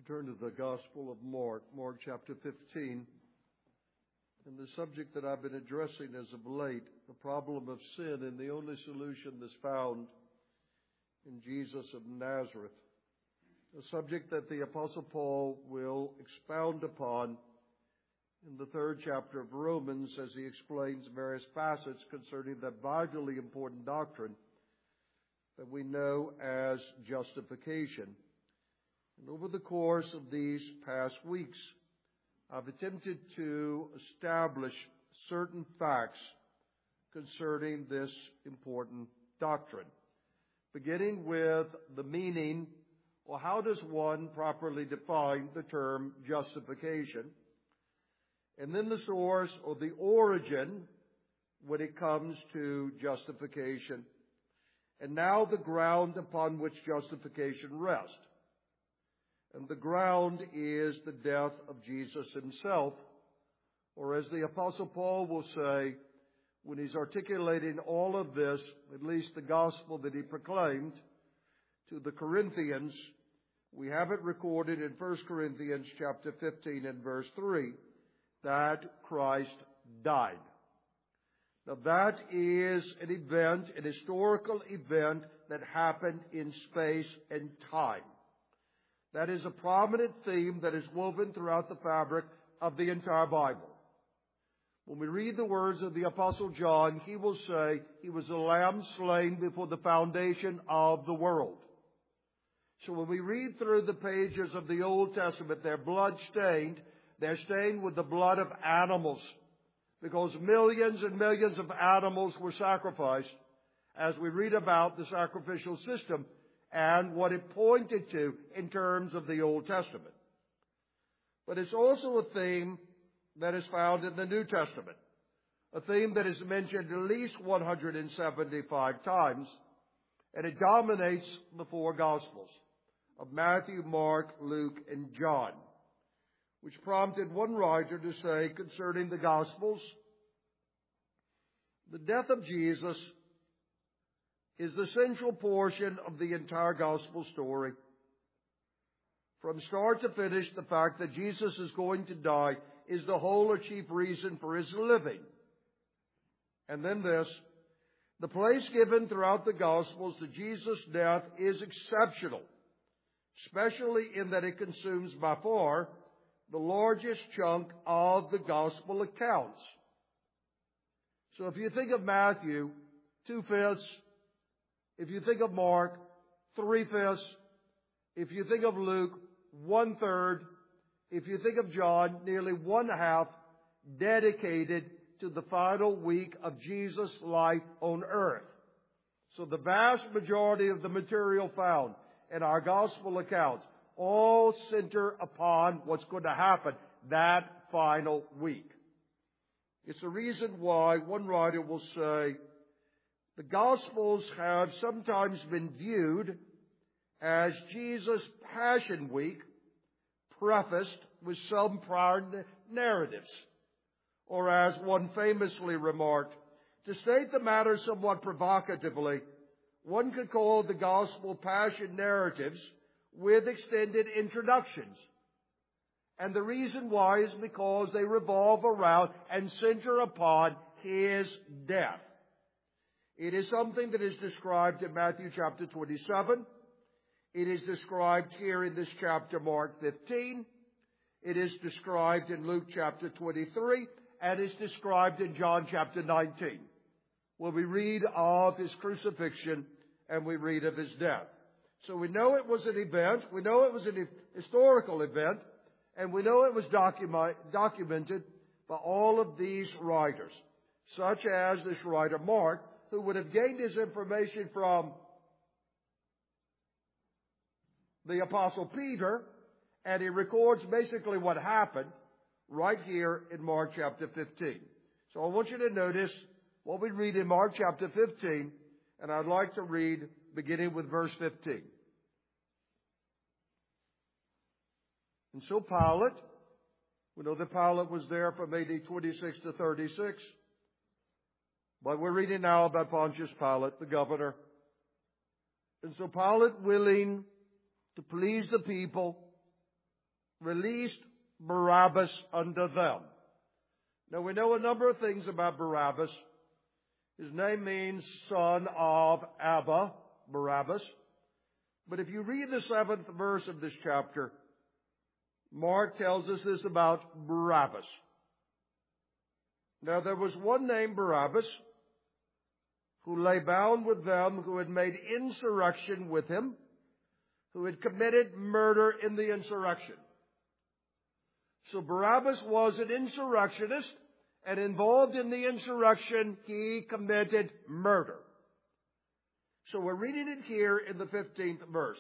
Turn to the Gospel of Mark, Mark chapter 15. And the subject that I've been addressing as of late, the problem of sin and the only solution that's found in Jesus of Nazareth. A subject that the Apostle Paul will expound upon in the 3rd chapter of Romans as he explains various facets concerning that vitally important doctrine that we know as justification. And over the course of these past weeks, I've attempted to establish certain facts concerning this important doctrine, beginning with the meaning, or how does one properly define the term justification, and then the source or the origin when it comes to justification, and now the ground upon which justification rests. And the ground is the death of Jesus himself, or as the Apostle Paul will say when he's articulating all of this, at least the gospel that he proclaimed to the Corinthians, we have it recorded in 1 Corinthians chapter 15 and verse 3, that Christ died. Now that is an event, an historical event that happened in space and time. That is a prominent theme that is woven throughout the fabric of the entire Bible. When we read the words of the Apostle John, he will say, he was a lamb slain before the foundation of the world. So when we read through the pages of the Old Testament, they're blood-stained. They're stained with the blood of animals, because millions and millions of animals were sacrificed, as we read about the sacrificial system and what it pointed to in terms of the Old Testament. But it's also a theme that is found in the New Testament, a theme that is mentioned at least 175 times, and it dominates the 4 Gospels of Matthew, Mark, Luke, and John, which prompted one writer to say concerning the Gospels, the death of Jesus is the central portion of the entire gospel story. From start to finish, the fact that Jesus is going to die is the whole or chief reason for his living. And then this, the place given throughout the Gospels to Jesus' death is exceptional, especially in that it consumes by far the largest chunk of the Gospel accounts. So if you think of Matthew, 2/5, if you think of Mark, 3/5, if you think of Luke, 1/3, if you think of John, nearly 1/2 dedicated to the final week of Jesus' life on earth. So the vast majority of the material found in our gospel accounts all center upon what's going to happen that final week. It's the reason why one writer will say, the Gospels have sometimes been viewed as Jesus' Passion Week, prefaced with some prior narratives. Or as one famously remarked, to state the matter somewhat provocatively, one could call the Gospel Passion narratives with extended introductions. And the reason why is because they revolve around and center upon his death. It is something that is described in Matthew chapter 27. It is described here in this chapter, Mark 15. It is described in Luke chapter 23. And is described in John chapter 19, where we read of his crucifixion and we read of his death. So we know it was an event. We know it was a historical event. And we know it was documented by all of these writers, such as this writer Mark, who would have gained his information from the Apostle Peter, and he records basically what happened right here in Mark chapter 15. So I want you to notice what we read in Mark chapter 15, and I'd like to read beginning with verse 15. And so Pilate, we know that Pilate was there from AD 26 to 36, but we're reading now about Pontius Pilate, the governor. And so Pilate, willing to please the people, released Barabbas unto them. Now we know a number of things about Barabbas. His name means son of Abba, Barabbas. But if you read the 7th verse of this chapter, Mark tells us this about Barabbas. Now there was one named Barabbas who lay bound with them who had made insurrection with him, who had committed murder in the insurrection. So Barabbas was an insurrectionist, and involved in the insurrection, he committed murder. So we're reading it here in the 15th verse.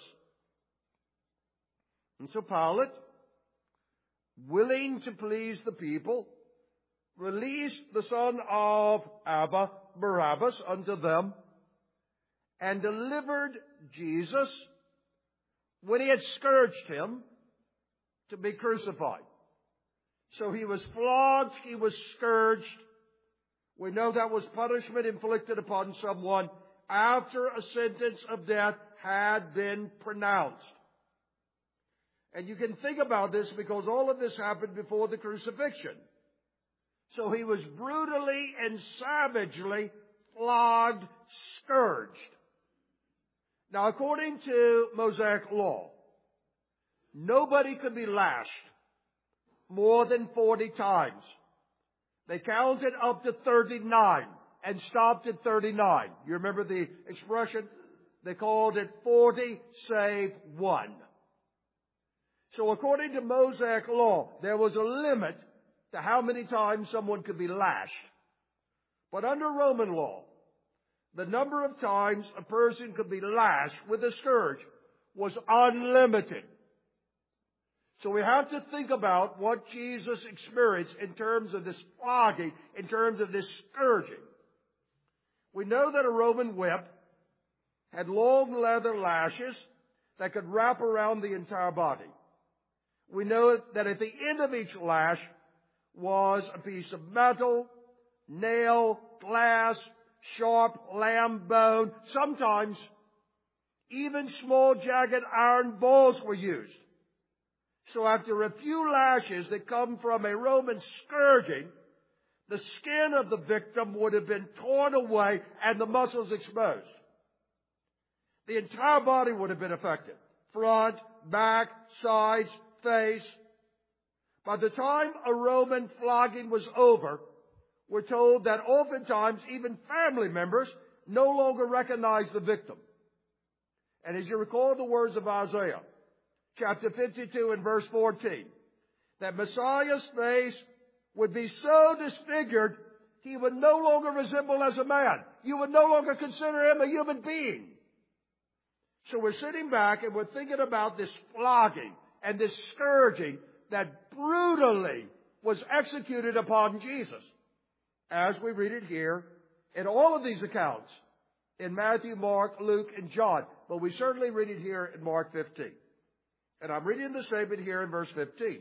And so Pilate, willing to please the people, released the son of Abba, Barabbas, unto them, and delivered Jesus, when he had scourged him, to be crucified. So he was flogged, he was scourged. We know that was punishment inflicted upon someone after a sentence of death had been pronounced. And you can think about this because all of this happened before the crucifixion. So he was brutally and savagely flogged, scourged. Now, according to Mosaic law, nobody could be lashed more than 40 times. They counted up to 39 and stopped at 39. You remember the expression? They called it 40 save 1. So according to Mosaic law, there was a limit to how many times someone could be lashed. But under Roman law, the number of times a person could be lashed with a scourge was unlimited. So we have to think about what Jesus experienced in terms of this flogging, in terms of this scourging. We know that a Roman whip had long leather lashes that could wrap around the entire body. We know that at the end of each lash was a piece of metal, nail, glass, sharp lamb bone. Sometimes even small jagged iron balls were used. So after a few lashes that come from a Roman scourging, the skin of the victim would have been torn away and the muscles exposed. The entire body would have been affected. Front, back, sides, face. By the time a Roman flogging was over, we're told that oftentimes even family members no longer recognized the victim. And as you recall the words of Isaiah, chapter 52 and verse 14, that Messiah's face would be so disfigured, he would no longer resemble as a man. You would no longer consider him a human being. So we're sitting back and we're thinking about this flogging and this scourging that brutally was executed upon Jesus, as we read it here in all of these accounts, in Matthew, Mark, Luke, and John. But we certainly read it here in Mark 15. And I'm reading the statement here in verse 15.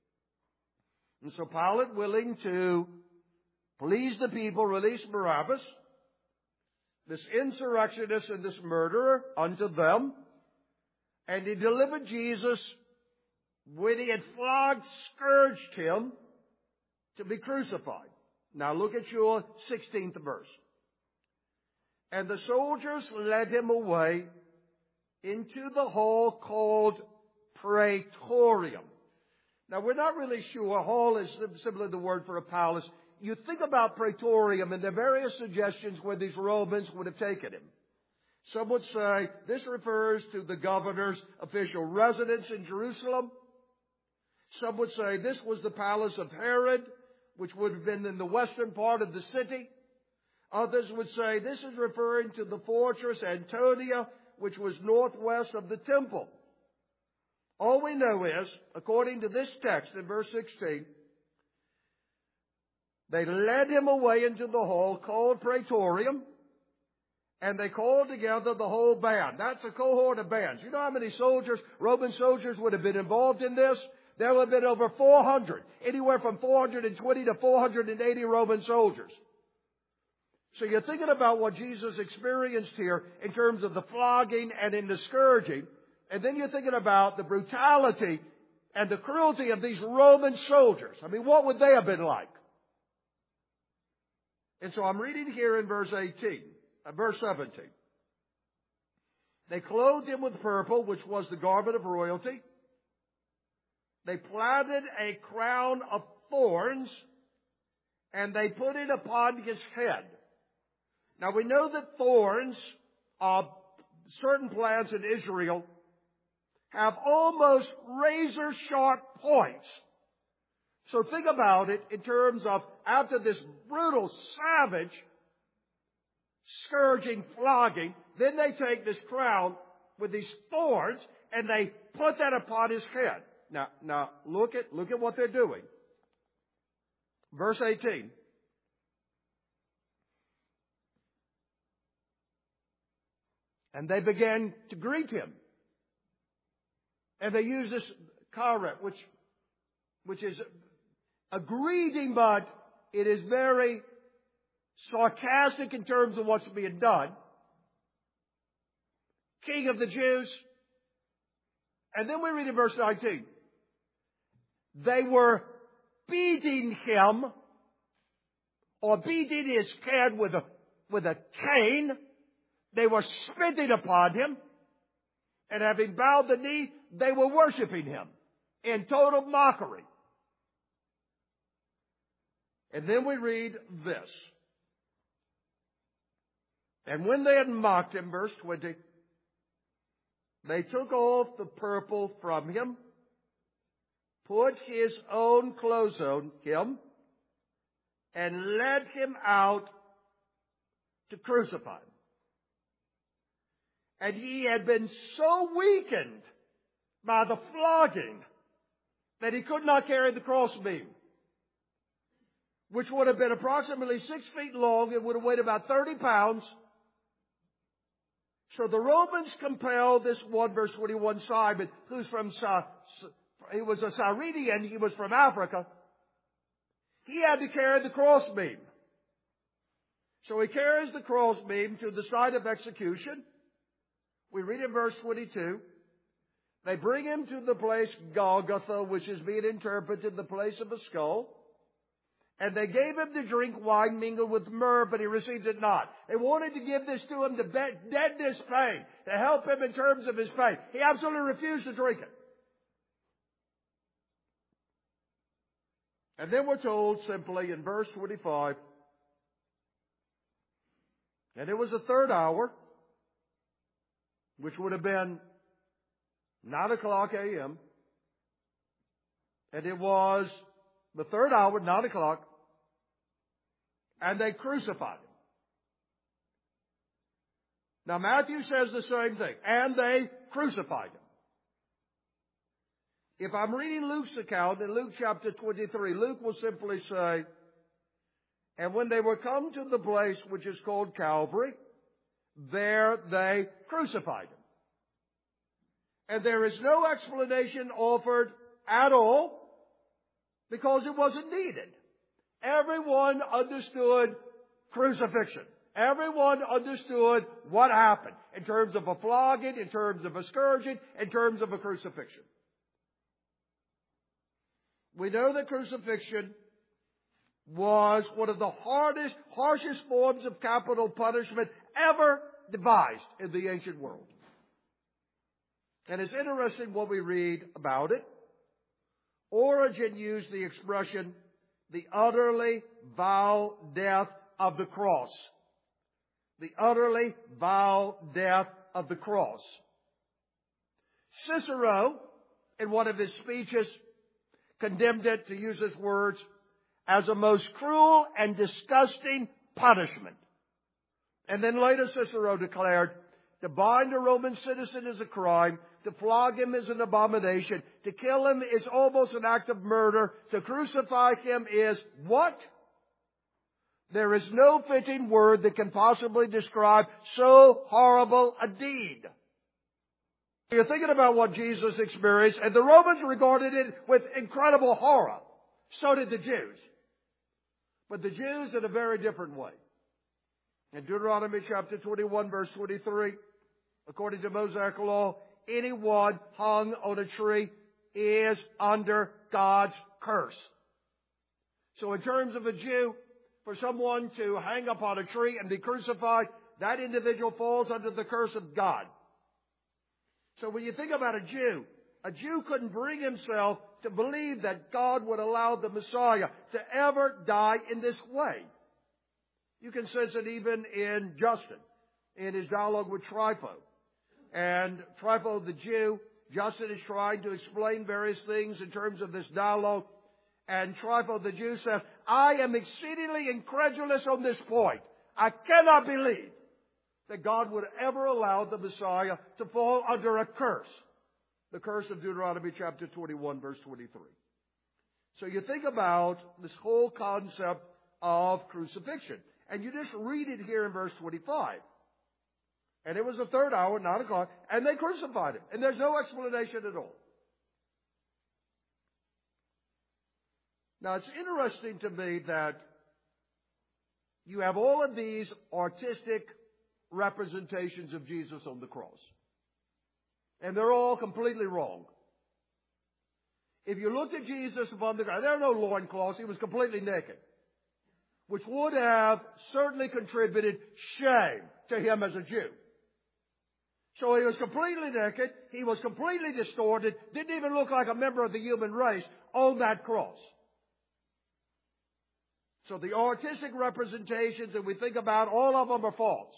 And so Pilate, willing to please the people, released Barabbas, this insurrectionist and this murderer, unto them. And he delivered Jesus, when he had flogged, scourged him, to be crucified. Now look at your 16th verse. And the soldiers led him away into the hall called Praetorium. Now we're not really sure. Hall is simply the word for a palace. You think about Praetorium and the various suggestions where these Romans would have taken him. Some would say this refers to the governor's official residence in Jerusalem. Some would say this was the palace of Herod, which would have been in the western part of the city. Others would say this is referring to the fortress Antonia, which was northwest of the temple. All we know is, according to this text in verse 16, they led him away into the hall called Praetorium, and they called together the whole band. That's a cohort of bands. You know how many soldiers, Roman soldiers, would have been involved in this? There would have been over 400, anywhere from 420 to 480 Roman soldiers. So you're thinking about what Jesus experienced here in terms of the flogging and in the scourging. And then you're thinking about the brutality and the cruelty of these Roman soldiers. I mean, what would they have been like? And so I'm reading here in verse 17. They clothed him with purple, which was the garment of royalty. They planted a crown of thorns, and they put it upon his head. Now we know that thorns, certain plants in Israel, have almost razor-sharp points. So think about it in terms of, after this brutal, savage, scourging, flogging, then they take this crown with these thorns and they put that upon his head. Now look at what they're doing. Verse 18. And they began to greet him. And they use this karet, which is a greeting, but it is very sarcastic in terms of what's being done. King of the Jews. And then we read in verse 19. They were beating him, or beating his head with a cane. They were spitting upon him. And having bowed the knee, they were worshiping him in total mockery. And then we read this. And when they had mocked him, verse 20, they took off the purple from him, put his own clothes on him, and led him out to crucify him. And he had been so weakened by the flogging that he could not carry the crossbeam, which would have been approximately 6 feet long. It would have weighed about 30 pounds. So the Romans compelled this one, verse 21, Simon, who's he was a Cyrenian, he was from Africa. He had to carry the crossbeam. So he carries the crossbeam to the site of execution. We read in verse 22, they bring him to the place Golgotha, which is being interpreted the place of a skull. And they gave him to drink wine mingled with myrrh, but he received it not. They wanted to give this to him to deaden his pain, to help him in terms of his pain. He absolutely refused to drink it. And then we're told simply in verse 25, and it was the third hour, which would have been 9:00 a.m. And it was the third hour, 9:00, and they crucified him. Now Matthew says the same thing, and they crucified him. If I'm reading Luke's account in Luke chapter 23, Luke will simply say, and when they were come to the place which is called Calvary, there they crucified him. And there is no explanation offered at all because it wasn't needed. Everyone understood crucifixion. Everyone understood what happened in terms of a flogging, in terms of a scourging, in terms of a crucifixion. We know that crucifixion was one of the harshest forms of capital punishment ever devised in the ancient world. And it's interesting what we read about it. Origen used the expression, the utterly vile death of the cross. The utterly vile death of the cross. Cicero, in one of his speeches, condemned it, to use his words, as a most cruel and disgusting punishment. And then later Cicero declared, to bind a Roman citizen is a crime, to flog him is an abomination, to kill him is almost an act of murder, to crucify him is what? There is no fitting word that can possibly describe so horrible a deed. You're thinking about what Jesus experienced, and the Romans regarded it with incredible horror. So did the Jews. But the Jews in a very different way. In Deuteronomy chapter 21, verse 23, according to Mosaic law, anyone hung on a tree is under God's curse. So in terms of a Jew, for someone to hang up on a tree and be crucified, that individual falls under the curse of God. So when you think about a Jew couldn't bring himself to believe that God would allow the Messiah to ever die in this way. You can sense it even in Justin, in his dialogue with Trypho. And Trypho the Jew, Justin is trying to explain various things in terms of this dialogue. And Trypho the Jew says, I am exceedingly incredulous on this point. I cannot believe that God would ever allow the Messiah to fall under a curse. The curse of Deuteronomy chapter 21, verse 23. So you think about this whole concept of crucifixion. And you just read it here in verse 25. And it was the third hour, 9 o'clock, and they crucified him. And there's no explanation at all. Now, it's interesting to me that you have all of these artistic representations of Jesus on the cross. And they're all completely wrong. If you looked at Jesus upon the cross, there are no loincloths. He was completely naked, which would have certainly contributed shame to him as a Jew. So he was completely naked. He was completely distorted. Didn't even look like a member of the human race on that cross. So the artistic representations that we think about, all of them are false.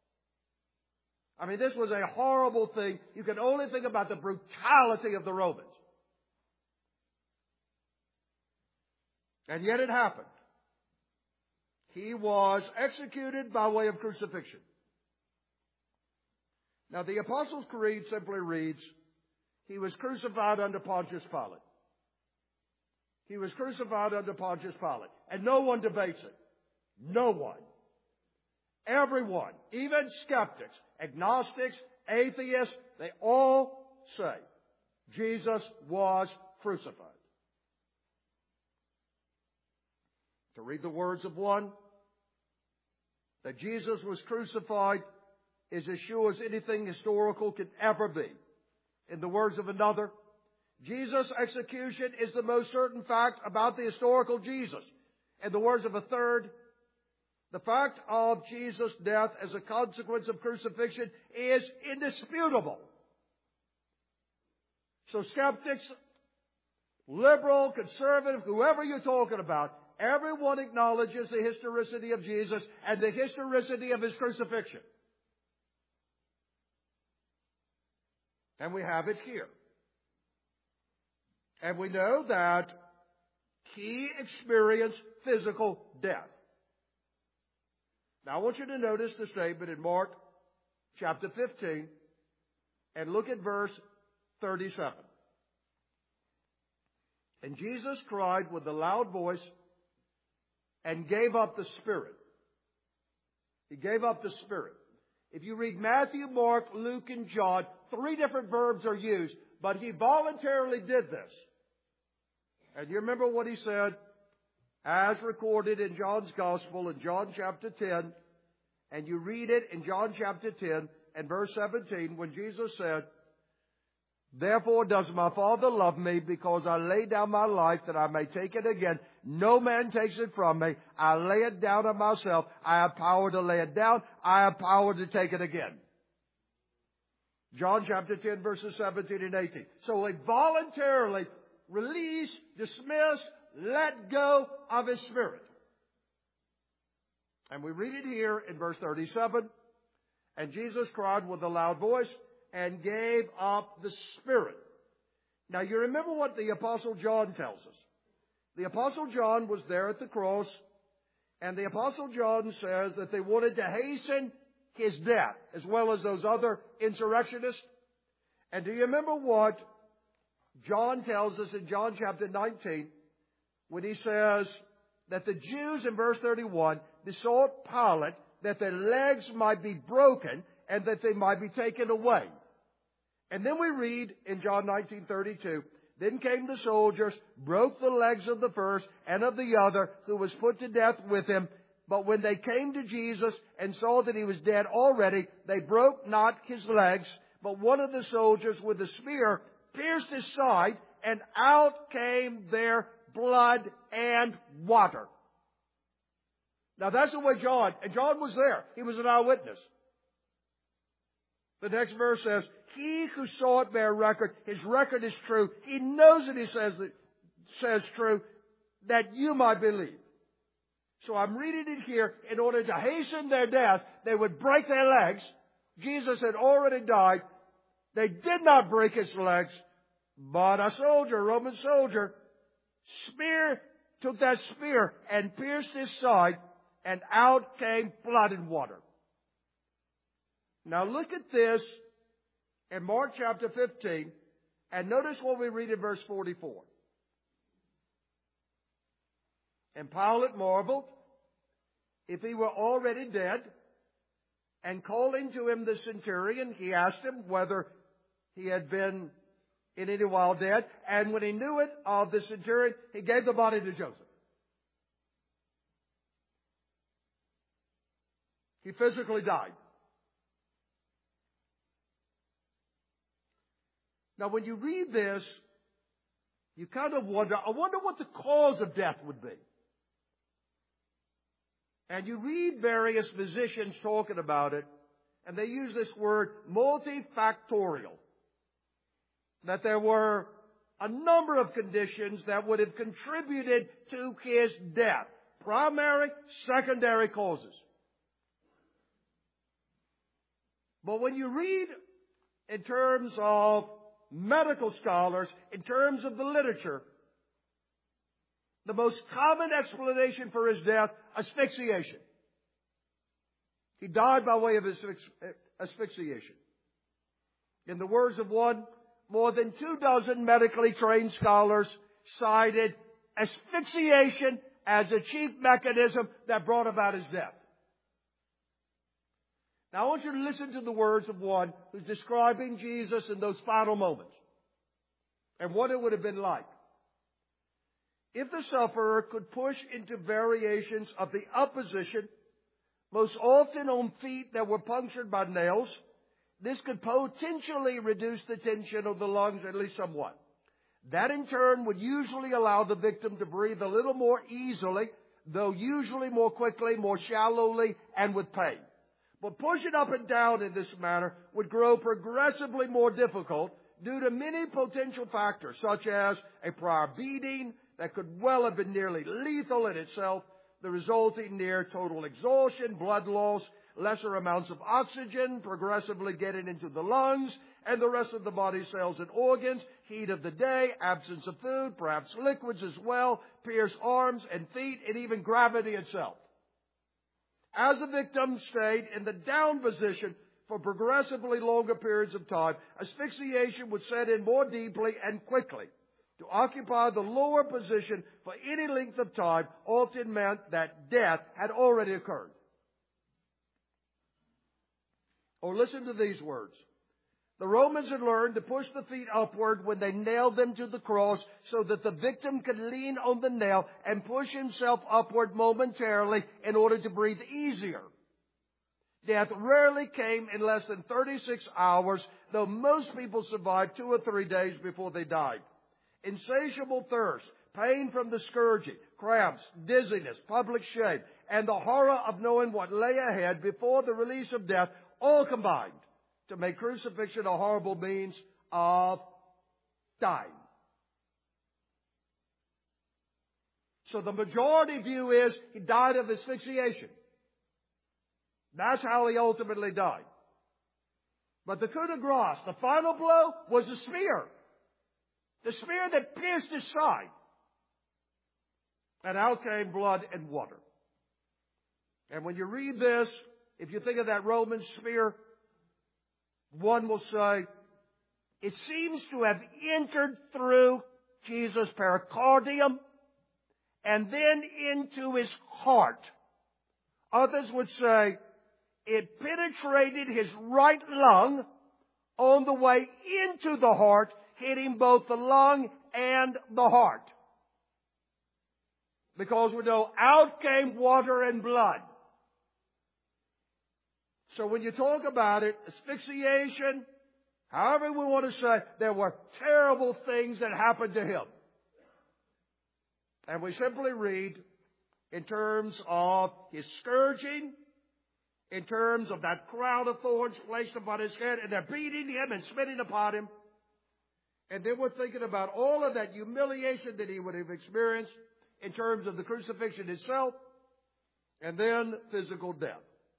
I mean, this was a horrible thing. You can only think about the brutality of the Romans. And yet it happened. He was executed by way of crucifixion. Now, the Apostles' Creed simply reads, he was crucified under Pontius Pilate. He was crucified under Pontius Pilate. And no one debates it. No one. Everyone, even skeptics, agnostics, atheists, they all say Jesus was crucified. To read the words of one, that Jesus was crucified is as sure as anything historical could ever be. In the words of another, Jesus' execution is the most certain fact about the historical Jesus. In the words of a third, the fact of Jesus' death as a consequence of crucifixion is indisputable. So skeptics, liberal, conservative, whoever you're talking about, everyone acknowledges the historicity of Jesus and the historicity of his crucifixion. And we have it here. And we know that he experienced physical death. Now I want you to notice the statement in Mark chapter 15 and look at verse 37. And Jesus cried with a loud voice and gave up the spirit. He gave up the spirit. If you read Matthew, Mark, Luke, and John, 3 different verbs are used, but he voluntarily did this. And you remember what he said, as recorded in John's Gospel in John chapter 10, and you read it in John chapter 10 and verse 17, when Jesus said, therefore does my Father love me, because I lay down my life that I may take it again. No man takes it from me. I lay it down of myself. I have power to lay it down. I have power to take it again. John chapter 10 verses 17 and 18. So he voluntarily released, dismissed, let go of his spirit. And we read it here in verse 37. And Jesus cried with a loud voice and gave up the spirit. Now you remember what the Apostle John tells us. The Apostle John was there at the cross, and the Apostle John says that they wanted to hasten his death, as well as those other insurrectionists. And do you remember what John tells us in John chapter 19, when he says that the Jews in verse 31 besought Pilate that their legs might be broken and that they might be taken away. And then we read in John 19:32, then came the soldiers, broke the legs of the first and of the other, who was put to death with him. But when they came to Jesus and saw that he was dead already, they broke not his legs, but one of the soldiers with a spear pierced his side, and out came there blood and water. Now that's the way John, and John was there. He was an eyewitness. The next verse says, he who saw it bear record, his record is true. He knows that he says true, that you might believe. So I'm reading it here in order to hasten their death. They would break their legs. Jesus had already died. They did not break his legs, but a soldier, a Roman soldier, took that spear and pierced his side, and out came blood and water. Now look at this in Mark chapter 15, and notice what we read in verse 44. And Pilate marveled if he were already dead, and calling to him the centurion, he asked him whether he had been in any while dead. And when he knew it of the centurion, he gave the body to Joseph. He physically died. Now when you read this, you kind of wonder, I wonder what the cause of death would be. And you read various physicians talking about it, and they use this word multifactorial. That there were a number of conditions that would have contributed to his death. Primary, secondary causes. But when you read in terms of medical scholars, in terms of the literature, the most common explanation for his death, asphyxiation. He died by way of asphyxiation. In the words of one, more than 24 medically trained scholars cited asphyxiation as a chief mechanism that brought about his death. Now I want you to listen to the words of one who's describing Jesus in those final moments and what it would have been like. If the sufferer could push into variations of the upposition, most often on feet that were punctured by nails, this could potentially reduce the tension of the lungs at least somewhat. That in turn would usually allow the victim to breathe a little more easily, though usually more quickly, more shallowly, and with pain. But pushing up and down in this manner would grow progressively more difficult due to many potential factors, such as a prior beating that could well have been nearly lethal in itself, the resulting near total exhaustion, blood loss, lesser amounts of oxygen progressively getting into the lungs and the rest of the body's cells and organs, heat of the day, absence of food, perhaps liquids as well, pierced arms and feet, and even gravity itself. As the victim stayed in the down position for progressively longer periods of time, asphyxiation would set in more deeply and quickly. To occupy the lower position for any length of time often meant that death had already occurred. Or listen to these words. The Romans had learned to push the feet upward when they nailed them to the cross so that the victim could lean on the nail and push himself upward momentarily in order to breathe easier. Death rarely came in less than 36 hours, though most people survived 2 or 3 days before they died. Insatiable thirst, pain from the scourging, cramps, dizziness, public shame, and the horror of knowing what lay ahead before the release of death all combined to make crucifixion a horrible means of dying. So the majority view is he died of asphyxiation. That's how he ultimately died. But the coup de grace, the final blow, was a spear. The spear that pierced his side. And out came blood and water. And when you read this, if you think of that Roman spear, one will say, it seems to have entered through Jesus' pericardium and then into his heart. Others would say, it penetrated his right lung on the way into the heart, hitting both the lung and the heart. Because we know out came water and blood. So when you talk about it, asphyxiation, However we want to say, there were terrible things that happened to him. And we simply read in terms of his scourging, in terms of that crown of thorns placed upon his head, and they're beating him and spitting upon him. And then we're thinking about all of that humiliation that he would have experienced in terms of the crucifixion itself, and then physical death.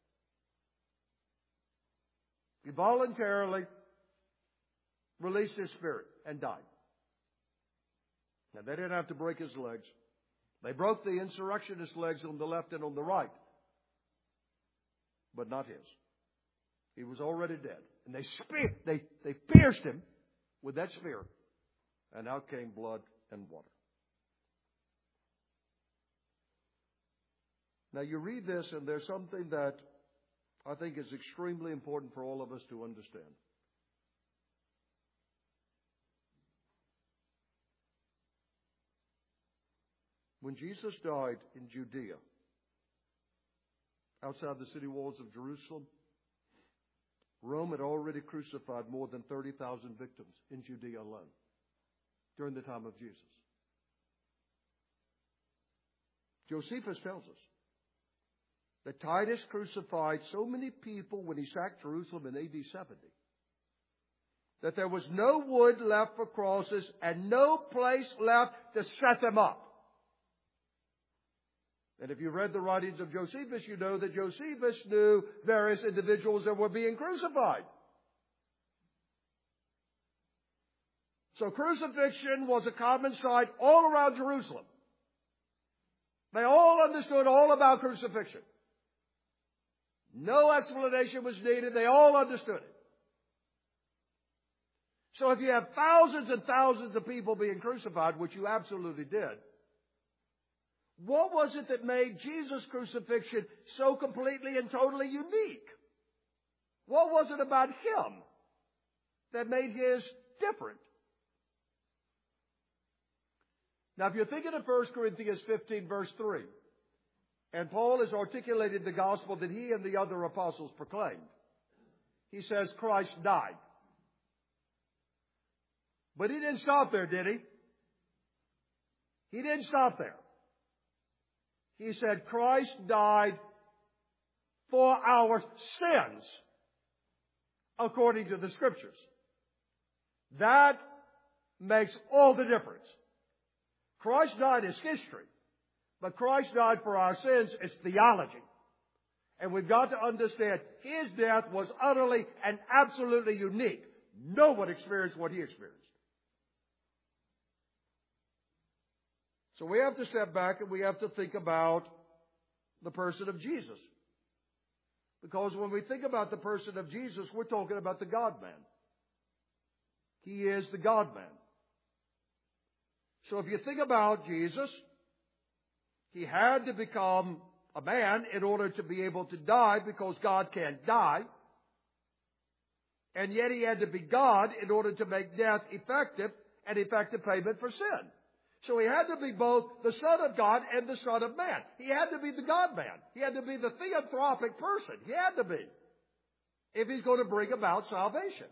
He voluntarily released his spirit and died. Now, they didn't have to break his legs. They broke the insurrectionist legs on the left and on the right, but not his. He was already dead. And they pierced him with that spear, and out came blood and water. Now, you read this, and there's something that I think is extremely important for all of us to understand. When Jesus died in Judea, outside the city walls of Jerusalem, Rome had already crucified more than 30,000 victims in Judea alone during the time of Jesus. Josephus tells us that Titus crucified so many people when he sacked Jerusalem in AD 70 that there was no wood left for crosses and no place left to set them up. And if you read the writings of Josephus, you know that Josephus knew various individuals that were being crucified. So crucifixion was a common sight all around Jerusalem. They all understood all about crucifixion. No explanation was needed. They all understood it. So if you have thousands and thousands of people being crucified, which you absolutely did, what was it that made Jesus' crucifixion so completely and totally unique? What was it about him that made his different? Now, if you're thinking of 1 Corinthians 15, verse 3, and Paul has articulated the gospel that he and the other apostles proclaimed, he says Christ died. But he didn't stop there, did he? He didn't stop there. He said Christ died for our sins, according to the Scriptures. That makes all the difference. Christ died is history, but Christ died for our sins is theology. And we've got to understand his death was utterly and absolutely unique. No one experienced what he experienced. So we have to step back and we have to think about the person of Jesus. Because when we think about the person of Jesus, we're talking about the God-man. He is the God-man. So if you think about Jesus, he had to become a man in order to be able to die because God can't die. And yet he had to be God in order to make death effective and effective payment for sin. So he had to be both the Son of God and the Son of Man. He had to be the God-man. He had to be the theanthropic person. He had to be, if he's going to bring about salvation.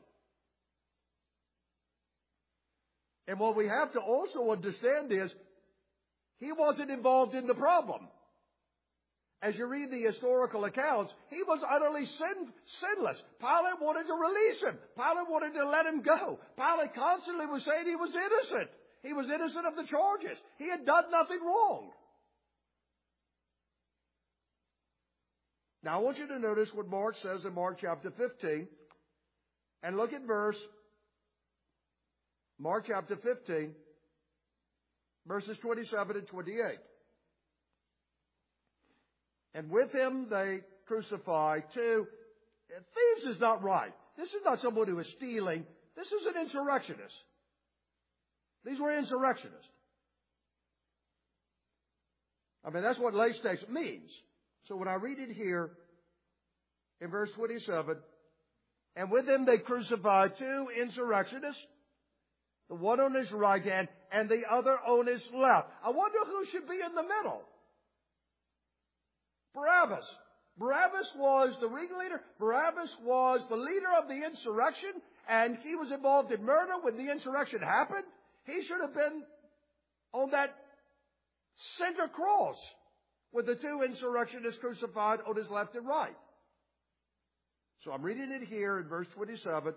And what we have to also understand is, he wasn't involved in the problem. As you read the historical accounts, he was utterly sinless. Pilate wanted to release him. Pilate wanted to let him go. Pilate constantly was saying he was innocent. He was innocent of the charges. He had done nothing wrong. Now I want you to notice what Mark says in Mark chapter 15. And look at Mark chapter 15, verses 27 and 28. And with him they crucified two. Thieves is not right. This is not someone who is stealing. This is an insurrectionist. These were insurrectionists. I mean, that's what lay stakes means. So when I read it here in verse 27, and with him they crucified two insurrectionists, the one on his right hand and the other on his left. I wonder who should be in the middle. Barabbas. Barabbas was the ringleader. Barabbas was the leader of the insurrection, and he was involved in murder when the insurrection happened. He should have been on that center cross with the two insurrectionists crucified on his left and right. So I'm reading it here in verse 27.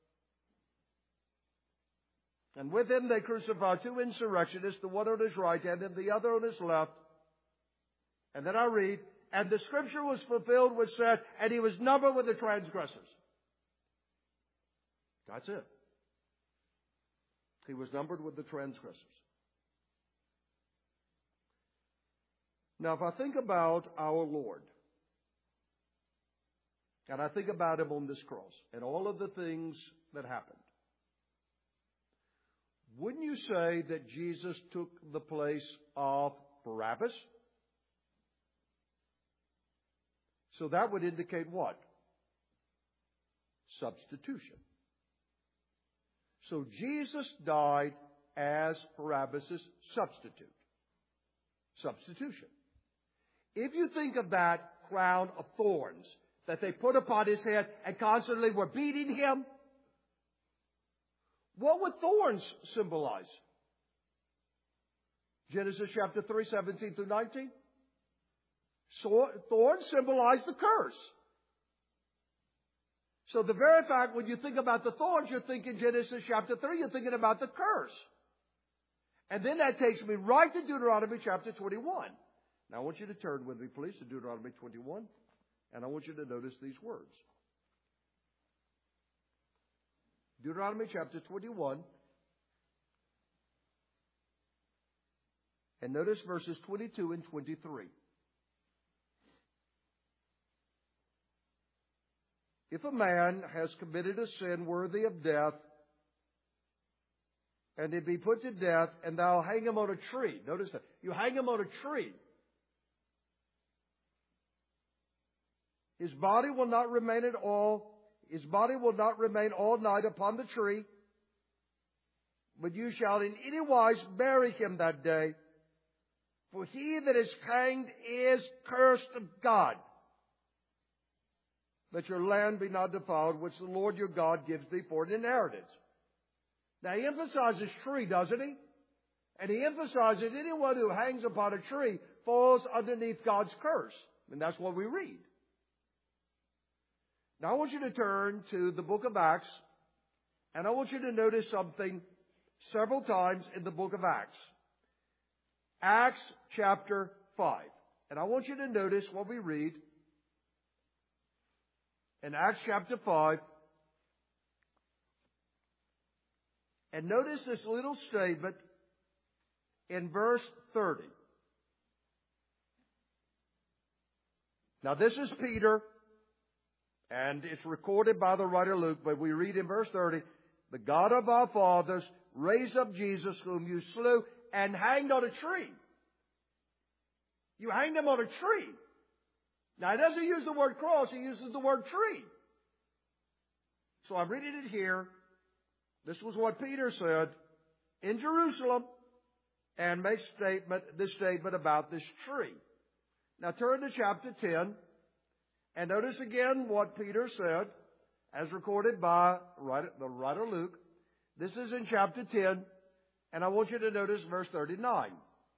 And with him they crucified two insurrectionists, the one on his right hand and the other on his left. And then I read, and the scripture was fulfilled which said, and he was numbered with the transgressors. That's it. He was numbered with the transgressors. Now, if I think about our Lord, and I think about him on this cross, and all of the things that happened, wouldn't you say that Jesus took the place of Barabbas? So that would indicate what? Substitution. So Jesus died as Barabbas' substitute. Substitution. If you think of that crown of thorns that they put upon his head and constantly were beating him, what would thorns symbolize? Genesis chapter 3, 17 through 19. So, thorns symbolize the curse. So the very fact when you think about the thorns, you're thinking Genesis chapter 3, you're thinking about the curse. And then that takes me right to Deuteronomy chapter 21. Now I want you to turn with me, please, to Deuteronomy 21. And I want you to notice these words. Deuteronomy chapter 21. And notice verses 22 and 23. If a man has committed a sin worthy of death, and he be put to death, and thou hang him on a tree. Notice that. You hang him on a tree. His body will not remain all night upon the tree, but you shall in any wise bury him that day. For he that is hanged is cursed of God, that your land be not defiled, which the Lord your God gives thee for an inheritance. Now he emphasizes tree, doesn't he? And he emphasizes anyone who hangs upon a tree falls underneath God's curse. And that's what we read. Now I want you to turn to the book of Acts, and I want you to notice something several times in the book of Acts. Acts chapter 5. And I want you to notice what we read in Acts chapter 5. And notice this little statement in verse 30. Now this is Peter, and it's recorded by the writer Luke, but we read in verse 30, the God of our fathers raised up Jesus, whom you slew and hanged on a tree. You hanged him on a tree. Now, he doesn't use the word cross, he uses the word tree. So I'm reading it here. This was what Peter said in Jerusalem, and makes this statement about this tree. Now turn to chapter 10, and notice again what Peter said, as recorded by the writer Luke. This is in chapter 10, and I want you to notice verse 39.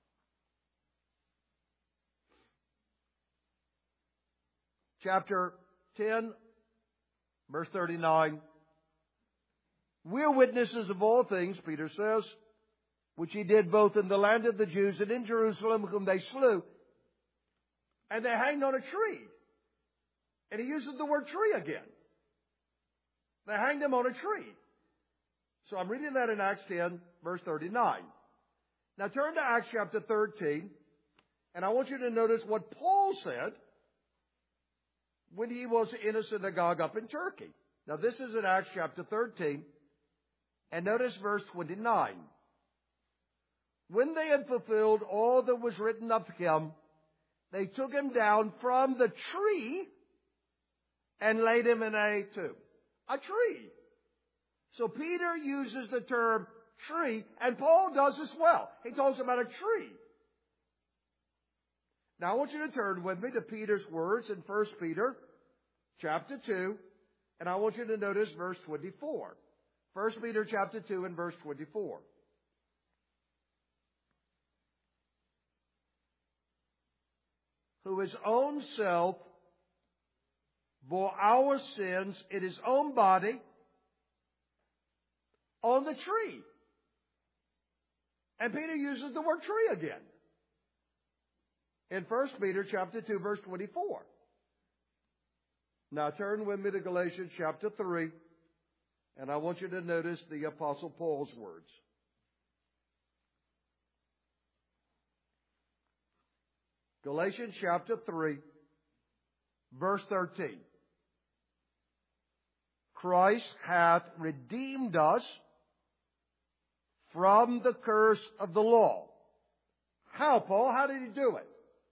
Chapter 10, verse 39. We are witnesses of all things, Peter says, which he did both in the land of the Jews and in Jerusalem, whom they slew. And they hanged on a tree. And he uses the word tree again. They hanged him on a tree. So I'm reading that in Acts 10, verse 39. Now turn to Acts chapter 13, and I want you to notice what Paul said when he was in a synagogue up in Turkey. Now this is in Acts chapter 13, and notice verse 29. When they had fulfilled all that was written of him, they took him down from the tree and laid him in a tomb. A tree. So Peter uses the term tree, and Paul does as well. He talks about a tree. Now I want you to turn with me to Peter's words in 1 Peter chapter 2, and I want you to notice verse 24. 1 Peter chapter 2 and verse 24. Who his own self bore our sins in his own body on the tree. And Peter uses the word tree again in 1 Peter chapter 2, verse 24. Now turn with me to Galatians chapter 3, and I want you to notice the Apostle Paul's words. Galatians chapter 3, verse 13. Christ hath redeemed us from the curse of the law. How, Paul? How did he do it?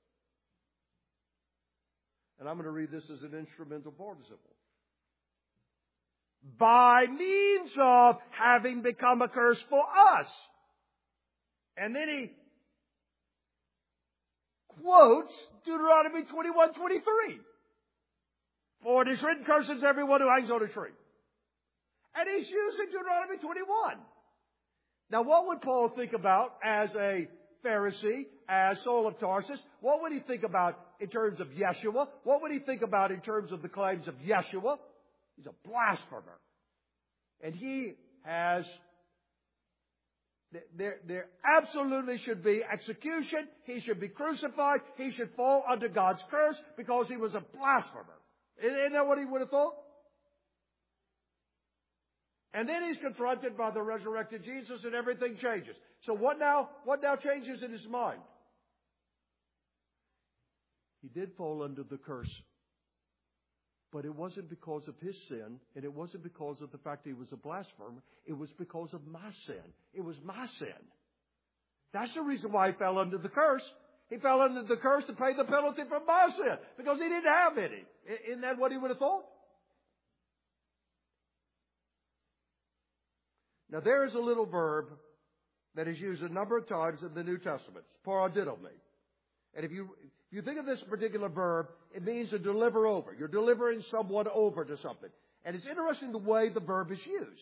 And I'm going to read this as an instrumental participle. By means of having become a curse for us. And then he quotes Deuteronomy 21:23. For it is written, curses everyone who hangs on a tree. And he's using Deuteronomy 21. Now what would Paul think about as a Pharisee, as Saul of Tarsus? What would he think about in terms of Yeshua? What would he think about in terms of the claims of Yeshua? He's a blasphemer. And he has, there absolutely should be execution. He should be crucified. He should fall under God's curse because he was a blasphemer. Isn't that what he would have thought? And then he's confronted by the resurrected Jesus and everything changes. So what now changes in his mind? He did fall under the curse. But it wasn't because of his sin, and it wasn't because of the fact that he was a blasphemer. It was because of my sin. It was my sin. That's the reason why he fell under the curse. He fell under the curse to pay the penalty for my sin, because he didn't have any. Isn't that what he would have thought? Now there is a little verb that is used a number of times in the New Testament. Paradidomi. And if you think of this particular verb, it means to deliver over. You're delivering someone over to something. And it's interesting the way the verb is used.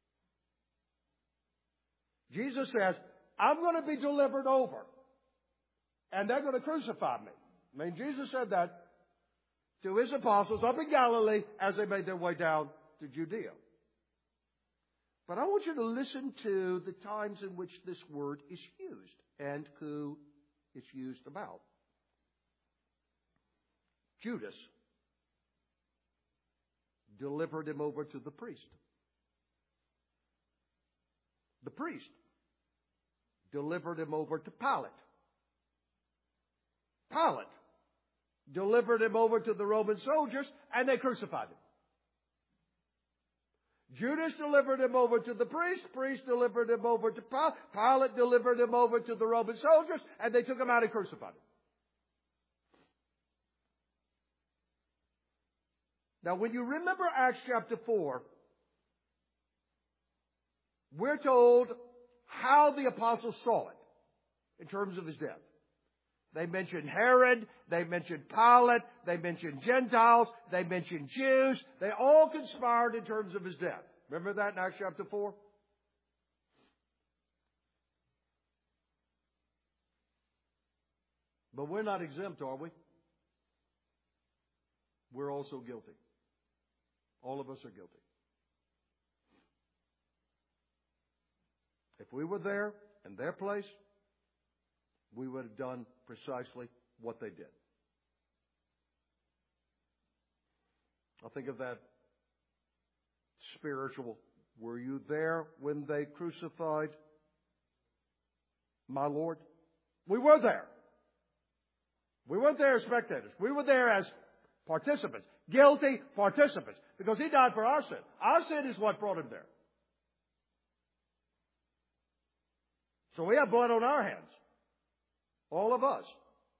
Jesus says, I'm going to be delivered over. And they're going to crucify me. I mean, Jesus said that to his apostles up in Galilee as they made their way down to Judea. But I want you to listen to the times in which this word is used and who it's used about. Judas delivered him over to the priest. The priest delivered him over to Pilate. Pilate delivered him over to the Roman soldiers, and they crucified him. Judas delivered him over to the priest. Priest delivered him over to Pilate. Pilate delivered him over to the Roman soldiers, and they took him out and crucified him. Now, when you remember Acts chapter 4, we're told how the apostles saw it in terms of his death. They mentioned Herod, they mentioned Pilate, they mentioned Gentiles, they mentioned Jews. They all conspired in terms of his death. Remember that in Acts chapter 4? But we're not exempt, are we? We're also guilty. All of us are guilty. If we were there, in their place, we would have done precisely what they did. I think of that spiritual. Were you there when they crucified my Lord? We were there. We weren't there as spectators. We were there as participants. Guilty participants. Because he died for our sin. Our sin is what brought him there. So we have blood on our hands. All of us.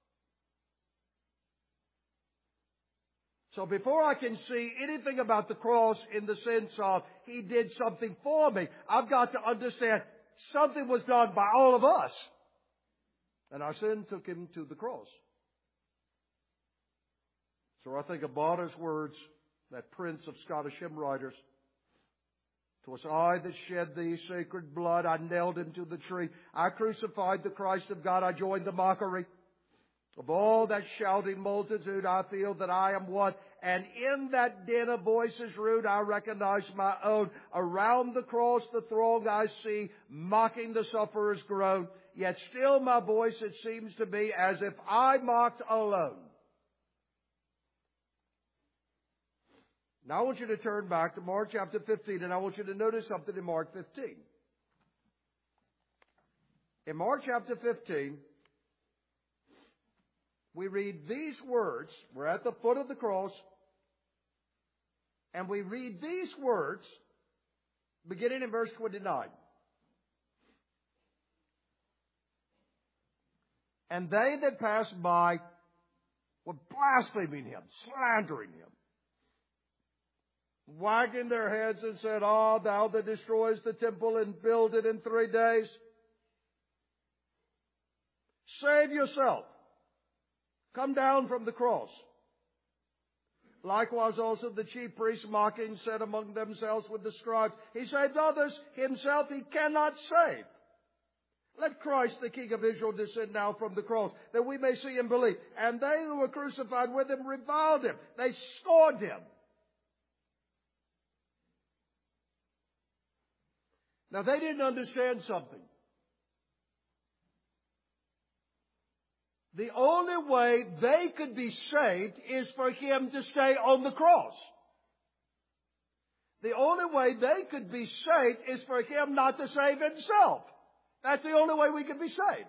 So before I can see anything about the cross in the sense of he did something for me, I've got to understand something was done by all of us. And our sin took him to the cross. So I think of Bonner's words, that prince of Scottish hymn writers. "'Twas I that shed thee sacred blood, I nailed him to the tree. I crucified the Christ of God, I joined the mockery. Of all that shouting multitude, I feel that I am one. And in that din of voices rude, I recognize my own. Around the cross the throng I see, mocking the sufferer's groan. Yet still my voice, it seems to me, as if I mocked alone." Now I want you to turn back to Mark chapter 15, and I want you to notice something in Mark 15. In Mark chapter 15, we read these words. We're at the foot of the cross, and we read these words beginning in verse 29. "And they that passed by were blaspheming him, slandering him, wagging their heads and said, 'Ah, thou that destroyest the temple and build it in 3 days, save yourself. Come down from the cross.' Likewise also the chief priests, mocking, said among themselves with the scribes, 'He saved others, himself he cannot save. Let Christ, the King of Israel, descend now from the cross, that we may see and believe.' And they who were crucified with him reviled him. They scorned him." Now they didn't understand something. The only way they could be saved is for him to stay on the cross. The only way they could be saved is for him not to save himself. That's the only way we could be saved.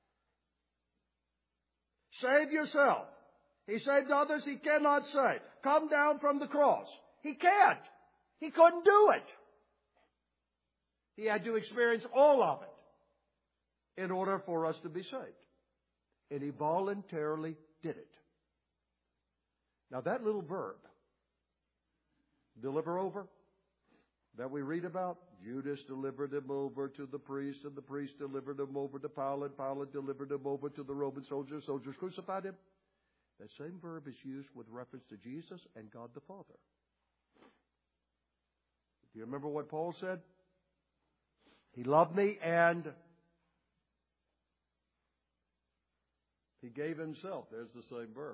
Save yourself. He saved others, he cannot save. Come down from the cross. He can't. He couldn't do it. He had to experience all of it in order for us to be saved. And he voluntarily did it. Now that little verb, deliver over, that we read about, Judas delivered him over to the priest, and the priest delivered him over to Pilate. Pilate delivered him over to the Roman soldiers. Soldiers crucified him. That same verb is used with reference to Jesus and God the Father. Do you remember what Paul said? He loved me and he gave himself. There's the same verb.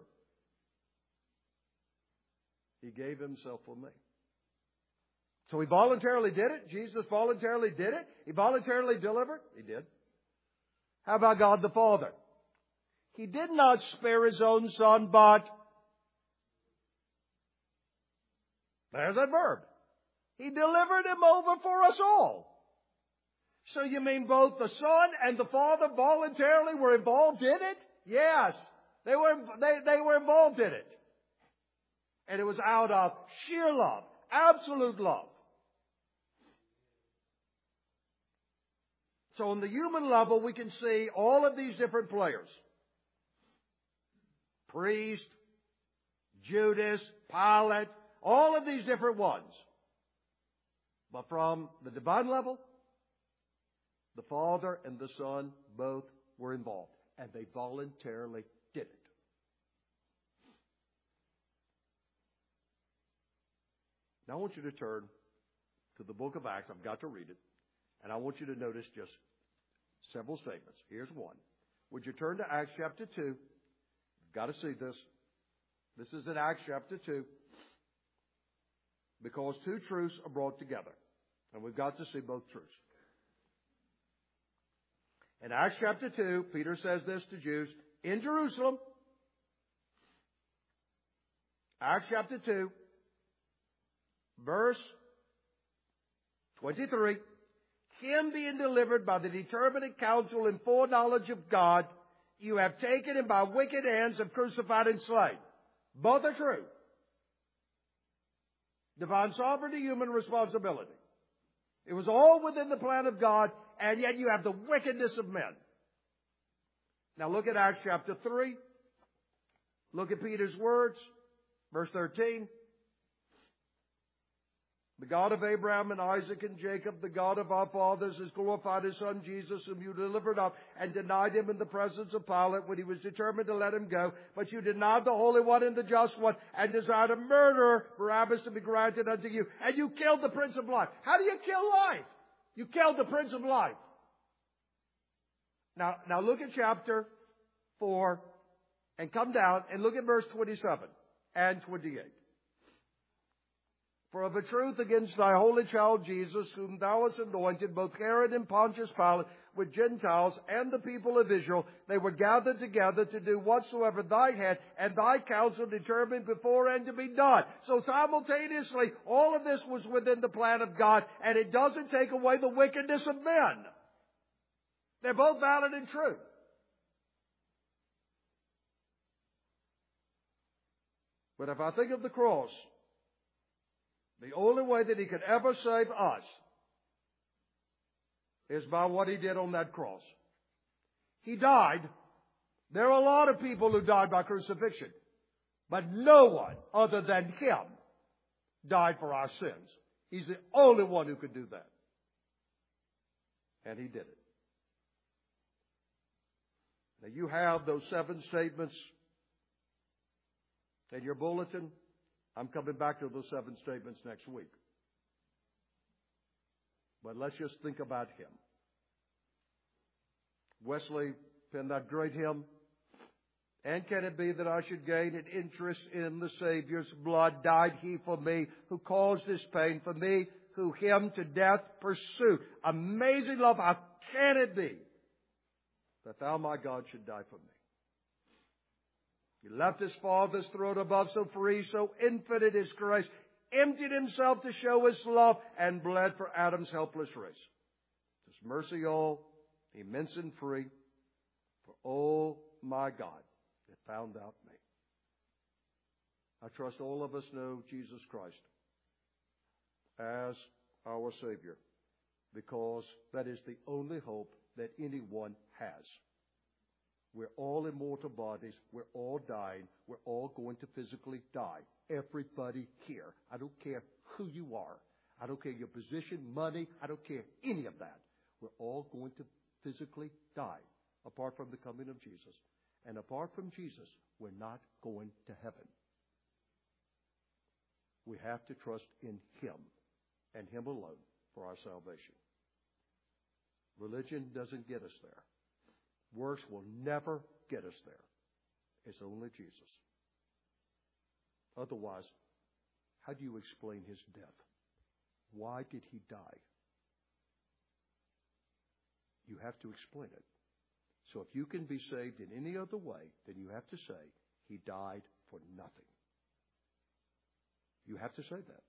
He gave himself for me. So he voluntarily did it. Jesus voluntarily did it. He voluntarily delivered. He did. How about God the Father? He did not spare his own Son, but there's that verb. He delivered him over for us all. So you mean both the Son and the Father voluntarily were involved in it? Yes. They were involved in it. And it was out of sheer love. Absolute love. So on the human level, we can see all of these different players. Priest, Judas, Pilate, all of these different ones. But from the divine level, the Father and the Son both were involved. And they voluntarily did it. Now I want you to turn to the book of Acts. I've got to read it. And I want you to notice just several statements. Here's one. Would you turn to Acts chapter 2? You've got to see this. This is in Acts chapter 2. Because two truths are brought together. And we've got to see both truths. In Acts chapter 2, Peter says this to Jews in Jerusalem. Acts chapter 2, verse 23. Him being delivered by the determinate counsel and foreknowledge of God, you have taken him by wicked hands and crucified and slain. Both are true. Divine sovereignty, human responsibility. It was all within the plan of God, and yet you have the wickedness of men. Now look at Acts chapter 3. Look at Peter's words. Verse 13. The God of Abraham and Isaac and Jacob, the God of our fathers, has glorified His Son Jesus, whom you delivered up and denied Him in the presence of Pilate when he was determined to let Him go. But you denied the Holy One and the Just One and desired a murderer, Barabbas, to be granted unto you. And you killed the Prince of Life. How do you kill life? You killed the Prince of Life. Now look at chapter 4 and come down and look at verse 27 and 28. For of a truth against thy holy child Jesus, whom thou hast anointed, both Herod and Pontius Pilate, with Gentiles and the people of Israel, they were gathered together to do whatsoever thy hand and thy counsel determined beforehand to be done. So simultaneously, all of this was within the plan of God, and it doesn't take away the wickedness of men. They're both valid and true. But if I think of the cross, the only way that He could ever save us is by what He did on that cross. He died. There are a lot of people who died by crucifixion, but no one other than Him died for our sins. He's the only one who could do that. And He did it. Now you have those 7 statements in your bulletin. I'm coming back to those 7 statements next week. But let's just think about Him. Wesley penned that great hymn, And can it be that I should gain an interest in the Savior's blood? Died He for me, who caused this pain for me, who Him to death pursued. Amazing love, how can it be that Thou, my God, should die for me? He left His Father's throne above, so free, so infinite His grace, emptied Himself to show His love, and bled for Adam's helpless race. His mercy all, immense and free, for oh my God, it found out me. I trust all of us know Jesus Christ as our Savior, because that is the only hope that anyone has. We're all immortal bodies. We're all dying. We're all going to physically die. Everybody here. I don't care who you are. I don't care your position, money. I don't care any of that. We're all going to physically die apart from the coming of Jesus. And apart from Jesus, we're not going to heaven. We have to trust in Him and Him alone for our salvation. Religion doesn't get us there. Works will never get us there. It's only Jesus. Otherwise, how do you explain His death? Why did He die? You have to explain it. So if you can be saved in any other way, then you have to say, He died for nothing. You have to say that.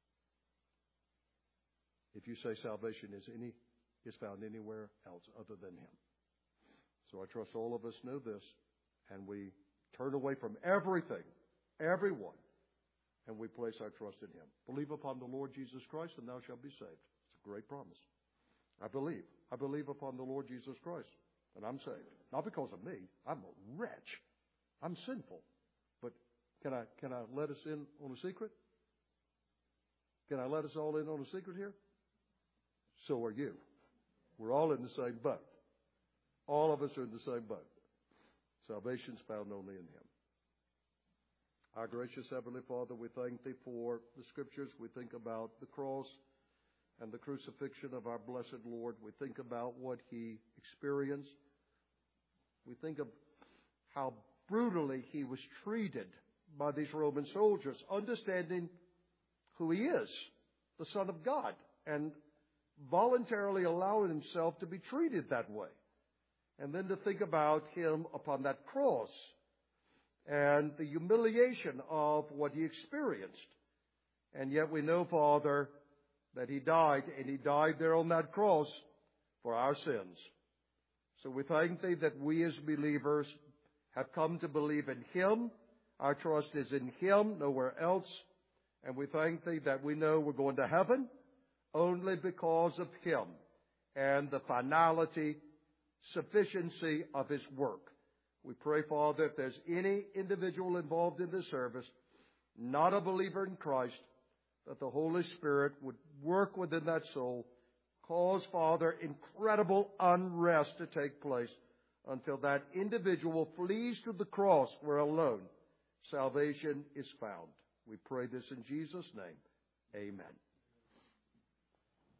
If you say salvation is found anywhere else other than Him. So I trust all of us know this, and we turn away from everything, everyone, and we place our trust in Him. Believe upon the Lord Jesus Christ, and thou shalt be saved. It's a great promise. I believe. I believe upon the Lord Jesus Christ, and I'm saved. Not because of me. I'm a wretch. I'm sinful. But can I let us in on a secret? Can I let us all in on a secret here? So are you. We're all in the same boat. All of us are in the same boat. Salvation's found only in Him. Our gracious Heavenly Father, we thank Thee for the Scriptures. We think about the cross and the crucifixion of our blessed Lord. We think about what He experienced. We think of how brutally He was treated by these Roman soldiers, understanding who He is, the Son of God, and voluntarily allowing Himself to be treated that way. And then to think about Him upon that cross and the humiliation of what He experienced. And yet we know, Father, that He died, and He died there on that cross for our sins. So we thank Thee that we as believers have come to believe in Him. Our trust is in Him, nowhere else. And we thank Thee that we know we're going to heaven only because of Him and the finality, sufficiency of His work. We pray, Father, if there's any individual involved in this service, not a believer in Christ, that the Holy Spirit would work within that soul, cause, Father, incredible unrest to take place until that individual flees to the cross where alone salvation is found. We pray this in Jesus' name. Amen.